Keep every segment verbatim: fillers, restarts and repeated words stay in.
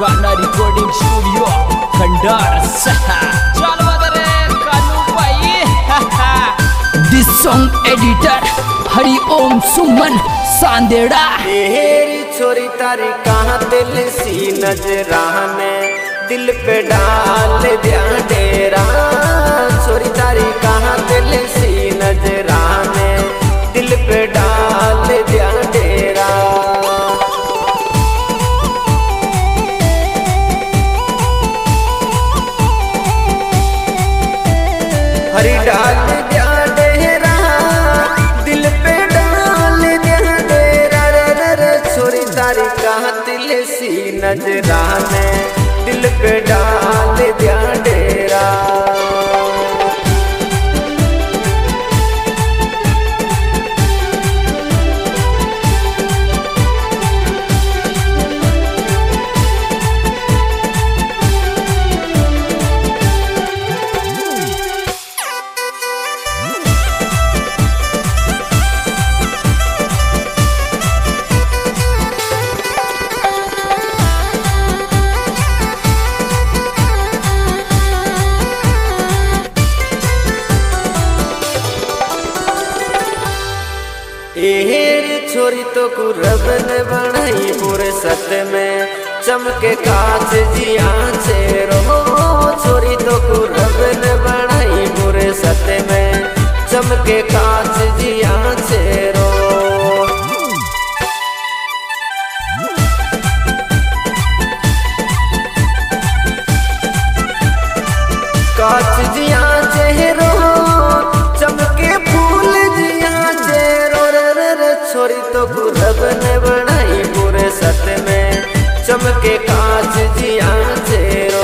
गाना recording studio Khandar सहा चल बदरे कानू भाई दिस सॉन्ग एडिटर हरि ओम सुमन सांदेड़ा। तेरी छोरी तारी कहाँ दिल सी नजराने दिल पे डाल दिया डेरा। छोरी तारी कहाँ दिल सी नजराने दिल पे डाल दिया डेरा। हरी डाल दिया डेरा दिल पे डाल दिया डेरा। रे रे रे छोरी तारी कहाँ दिल सी नजराने दिल पे डाल दिया डेरा। एहेरी छोरी तो कुरब ने बनाई पूरे सत में चमके कांच जिया से रो। छोरी तो कुरब ने बनाई पूरे सत में चमके कांच जिया से रो। कांच जिया से रो चमके फूल जिया से रो। छोरी तो कुरब ने बनाई पूरे सत में चमके कांच जिया से रो।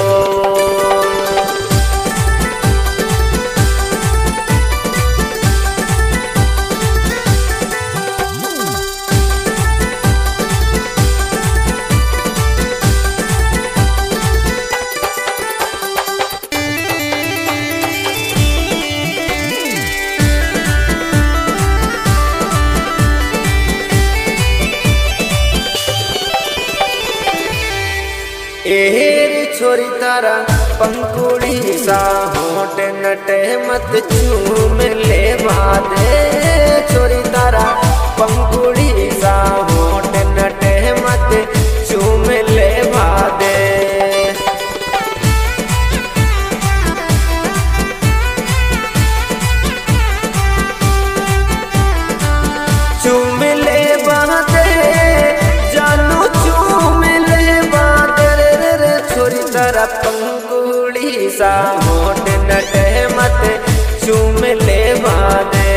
एहेरी छोरी तारा पंकुड़ी सा होट नटे मत चूम ले बादे। छोरी तारा पंकुड़ी सा होट नटे मत चूम ले बादे। चूम ले बादे जानू चूम ले बादे। छोरी तारा पंकुड़ी सा होट नटे मत चूम ले बादे।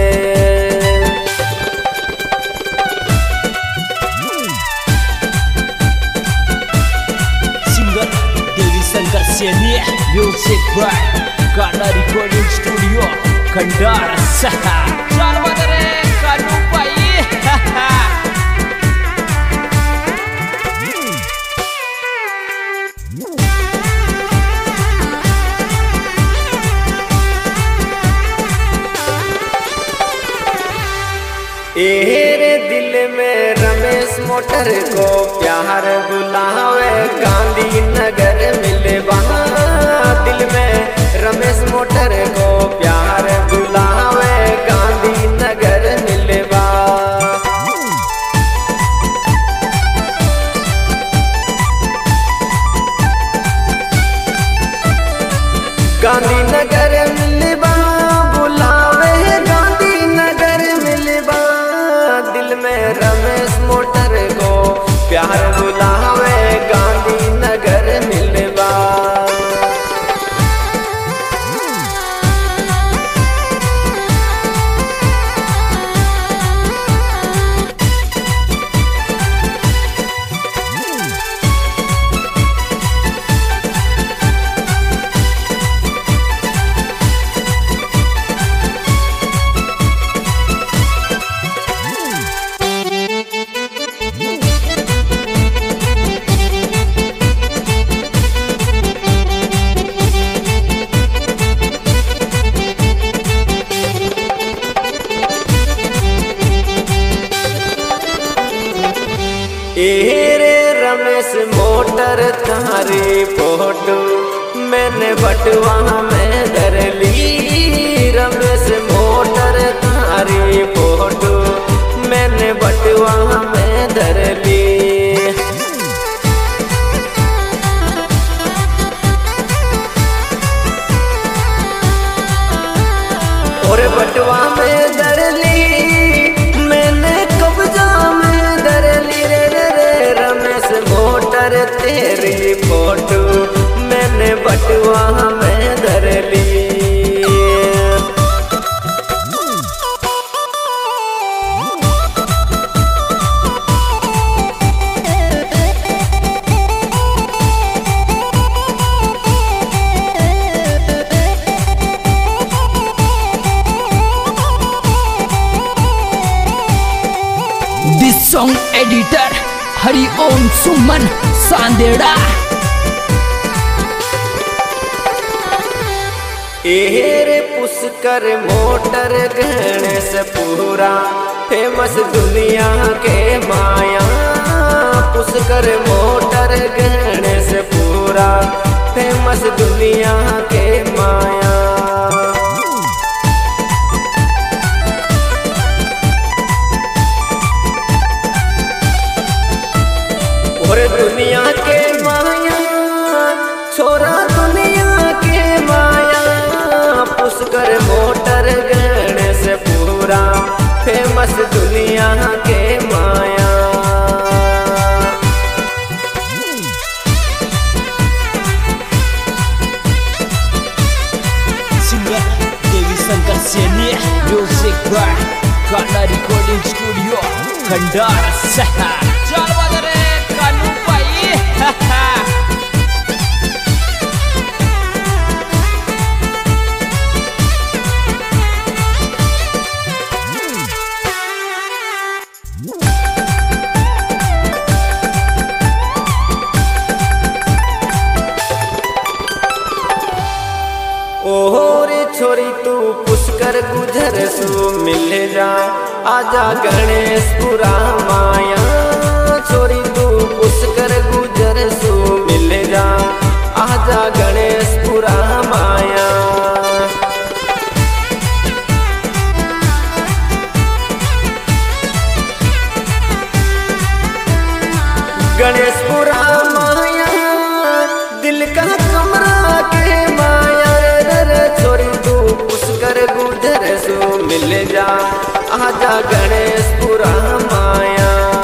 Singer Devi Shankar Saini music by Gaana recording studio Khandar सहा चल बदरे कानू भाई। एरे दिल में रमेश मोटर को प्यार बुलावे गांधी नगर मिले वहाँ। दिल में रमेश मोटर को प्यार बुलावे गांधी नगर मिले वहाँ। गांधी नगर मिले वहाँ बुलावे गांधी नगर मिले वहाँ। दिल में रमेश मोटर को प्यार बुलावे गांधी नगर मिलवा। एरे रमेश मोट मोटर तारी फोटो मैंने बटवा में धर ली। रमेश मोटर तारी फोटो मैंने बटवा में धर ली। और बटवा में धर ली मैंने कब्जा में धर ली रे रे रे। रमेश मोटर तेरी फोटो मैंने बटवा में धर ली। This song editor Hari Om Suman Sandera। एरे पुष्कर मोटर गणेश पूरा फेमस दुनिया के माया। पुष्कर मोटर गणेश पूरा फेमस दुनिया के माया। और दुनिया के माया छोरा दुनिया के माया। पुष्कर मोटर गणेश पूरा फेमस दुनिया के माया। Singer Devi Shankar Seni, Music by Kana Recording Studio Kandara Saha। चल बदरे कानू भाई ओरे छोरी तू पुष्कर गुजर सु मिल जा। आजा गणेश पुरा माया। छोरी तू पुष्कर गुजर सु मिल जा। आजा गणेश पुरा माया। गणेश पुरा माया दिल का कमरा के माया। छोरी तू पुष्कर गुजर सु मिल जा। आजा गणेश पुरा माया।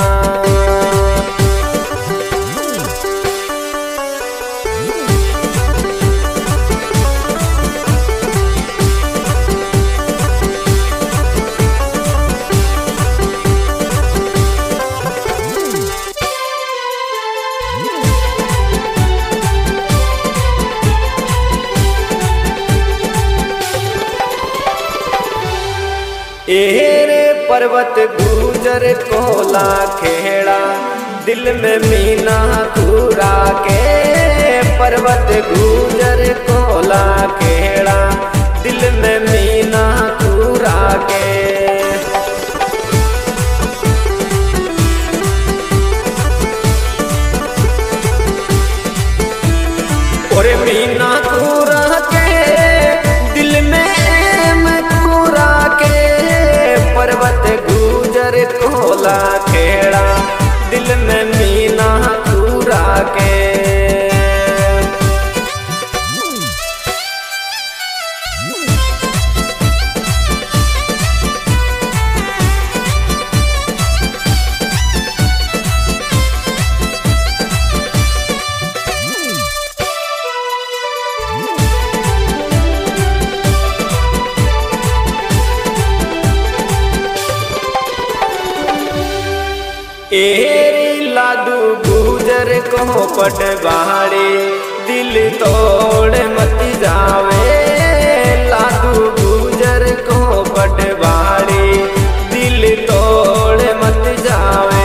एरे पर्वत गुजर कोला खेड़ा दिल में मीना खूरा के। पर्वत गुजर कोला खेड़ा दिल में मीना खूरा के। और मीना खूरा के दिल में एम खूरा के। पर्वत गुजर कोला खेड़ा दिल में मीना खूरा के। एरी लादू गुजर को पटवाड़ी दिल तोड़ मत जावे। लादू गुजर को पटवाड़ी दिल तोड़ मत जावे।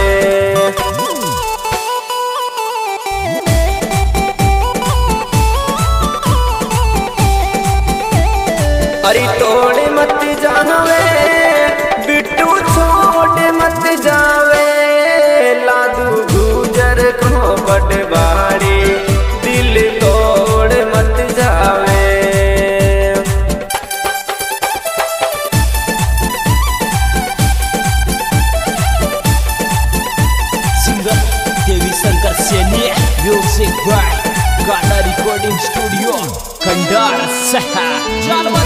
अरे तोड़ मत जावे बिट्टू छोड़ मत जावे। लादू गुजर को पटवाड़ी music by Gaana recording studio Khandar सहा। चल